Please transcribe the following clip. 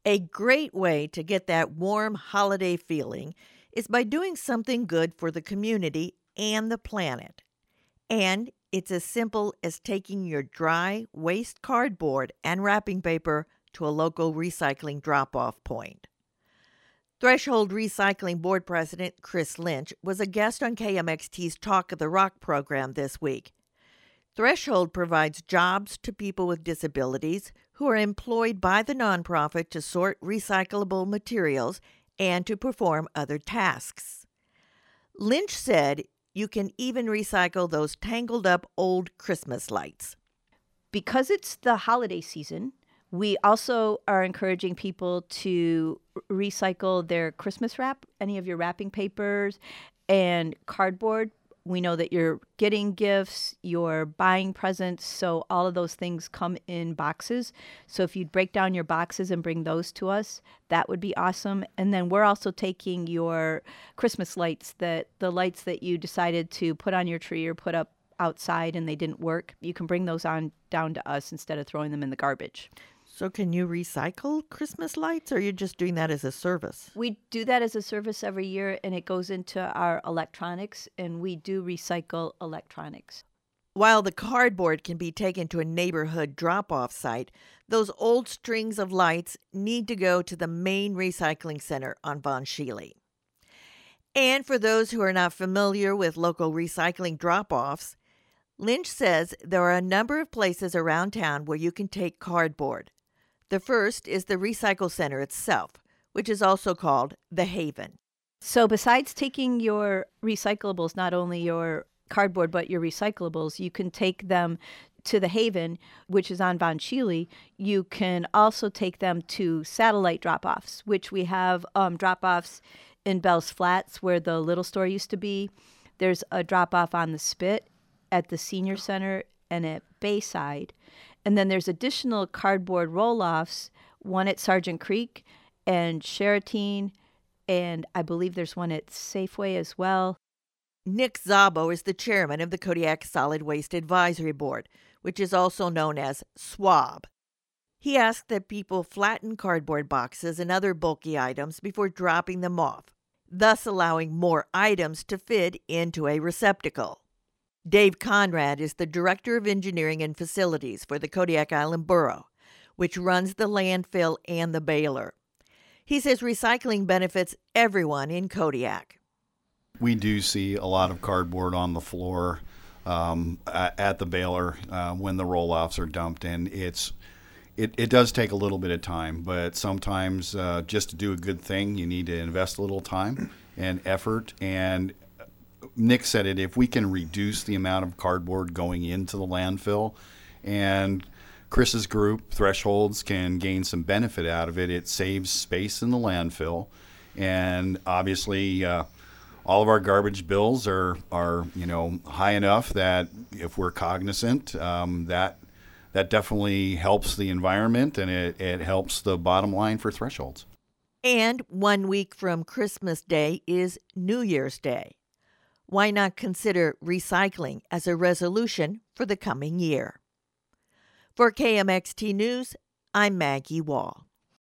A great way to get that warm holiday feeling is by doing something good for the community and the planet. And it's as simple as taking your dry, waste cardboard and wrapping paper to a local recycling drop off point. Threshold Recycling Board President Chris Lynch was a guest on KMXT's Talk of the Rock program this week. Threshold provides jobs to people with disabilities who are employed by the nonprofit to sort recyclable materials and to perform other tasks. Lynch said you can even recycle those tangled up old Christmas lights. Because it's the holiday season, we also are encouraging people to recycle their Christmas wrap, any of your wrapping papers and cardboard. We know that you're getting gifts, you're buying presents, so all of those things come in boxes. So if you'd break down your boxes and bring those to us, that would be awesome. And then we're also taking your Christmas lights, the lights that you decided to put on your tree or put up outside and they didn't work. You can bring those on down to us instead of throwing them in the garbage. So can you recycle Christmas lights, or are you just doing that as a service? We do that as a service every year, and it goes into our electronics, and we do recycle electronics. While the cardboard can be taken to a neighborhood drop-off site, those old strings of lights need to go to the main recycling center on Von Scheele. And for those who are not familiar with local recycling drop-offs, Lynch says there are a number of places around town where you can take cardboard. The first is the recycle center itself, which is also called the Haven. So besides taking your recyclables, not only your cardboard, but your recyclables, you can take them to the Haven, which is on Von Scheele. You can also take them to satellite drop-offs, which we have drop-offs in Bell's Flats, where the Little Store used to be. There's a drop-off on the Spit at the Senior Center and at Bayside. And then there's additional cardboard roll-offs, one at Sargent Creek and Sheraton, and I believe there's one at Safeway as well. Nick Szabo is the chairman of the Kodiak Solid Waste Advisory Board, which is also known as SWAB. He asked that people flatten cardboard boxes and other bulky items before dropping them off, thus allowing more items to fit into a receptacle. Dave Conrad is the Director of Engineering and Facilities for the Kodiak Island Borough, which runs the landfill and the baler. He says recycling benefits everyone in Kodiak. We do see a lot of cardboard on the floor at the baler when the roll-offs are dumped, and it does take a little bit of time, but sometimes just to do a good thing, you need to invest a little time and effort. And Nick said it, if we can reduce the amount of cardboard going into the landfill, and Chris's group, Thresholds, can gain some benefit out of it, it saves space in the landfill. And obviously, all of our garbage bills are high enough that if we're cognizant, that definitely helps the environment, and it helps the bottom line for Thresholds. And 1 week from Christmas Day is New Year's Day. Why not consider recycling as a resolution for the coming year? For KMXT News, I'm Maggie Wall.